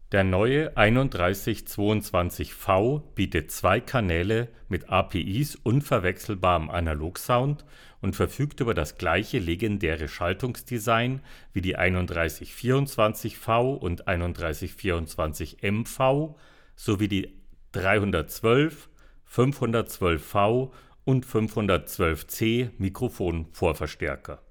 Der neue 3122V bietet zwei Kanäle mit APIs unverwechselbarem Analogsound und verfügt über das gleiche legendäre Schaltungsdesign wie die 3124V und 3124MV sowie die 312, 512V und 512C Mikrofonvorverstärker